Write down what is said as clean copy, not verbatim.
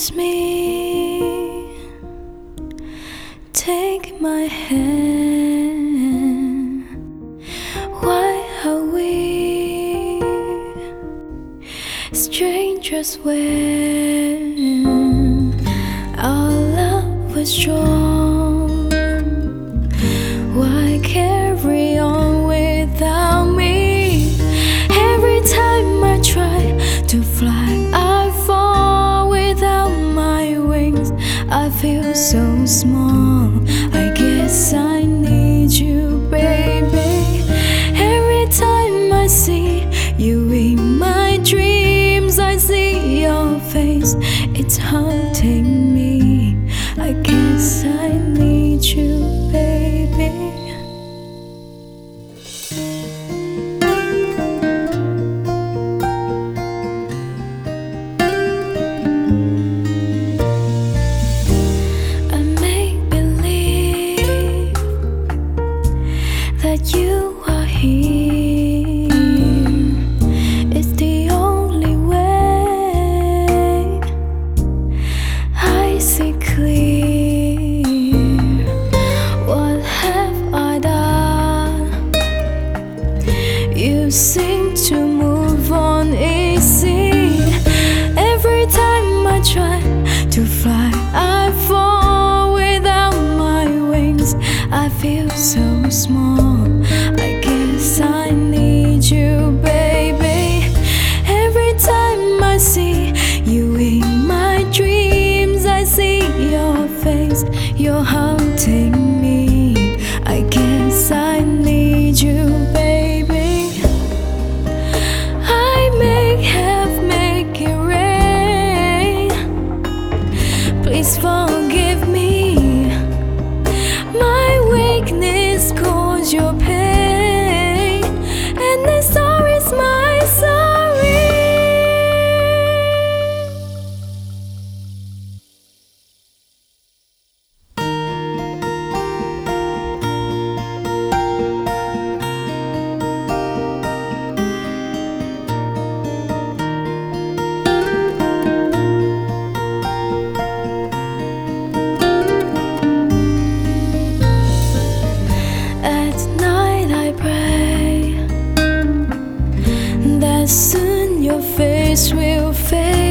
Kiss me, take my hand. Why are we strangers when our love was strong? Why carry on without me? Every time I try to fly, I fall without my wings. I feel so small. I guess I need you, baby. Every time I see you in my dreams, I see your face. It's haunting me. I guess I need you, baby. That you are here is the only way I see clear. What have I done? You seem to move on easy. Every time I try to fly, I fall without my wings. I feel so small. I guess I need you, baby. Every time I see you in my dreams, I see your face. You're haunting me. I guess I need you, baby. I may have made it rain. Please forgive me. My weakness caused your pain, and this sorry's my sorry. Soon your face will fade.